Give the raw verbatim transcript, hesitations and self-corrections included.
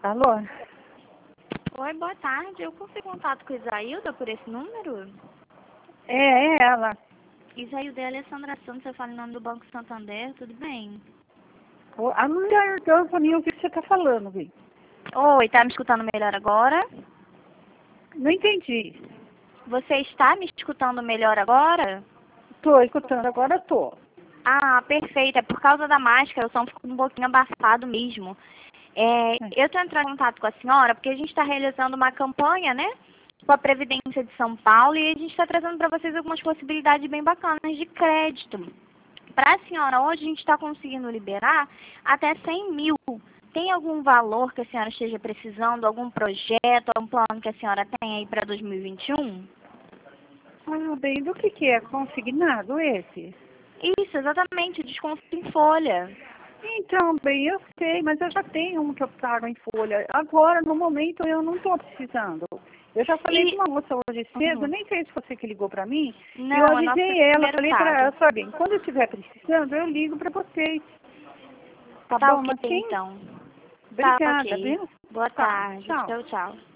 Alô? Oi, boa tarde. Eu consigo contato com a Isailda por esse número? É, é ela. Isailda é Alessandra Santos, você fala em nome do Banco Santander, tudo bem? O- A não deu pra mim ouvir o que você tá falando, Vi. Oi, tá me escutando melhor agora? Não entendi. Você está me escutando melhor agora? Tô escutando, agora tô. Ah, perfeito. É por causa da máscara, o som ficou um pouquinho abafado mesmo. É, É. eu estou entrando em contato com a senhora porque a gente está realizando uma campanha, né? Com a Previdência de São Paulo e a gente está trazendo para vocês algumas possibilidades bem bacanas de crédito. Para a senhora, hoje a gente está conseguindo liberar até cem mil. Tem algum valor que a senhora esteja precisando, algum projeto, algum plano que a senhora tem aí para dois mil e vinte e um? Ah, bem, do que que é consignado esse? Isso, exatamente, desconto em folha. Então, bem, eu sei, mas eu já tenho um que eu pago em folha. Agora, no momento, eu não tô precisando. Eu já falei com E, uma moça hoje cedo, uhum. nem sei se você que ligou pra mim, e eu Não, é nosso avisei ela, primeiro falei pra ela, caso. sabe, quando eu estiver precisando, eu ligo pra vocês. Tá Tá bom, ok, mas quem? então. Tá Obrigada, ok. viu? Boa Tá, tarde. tchau. Tchau, tchau.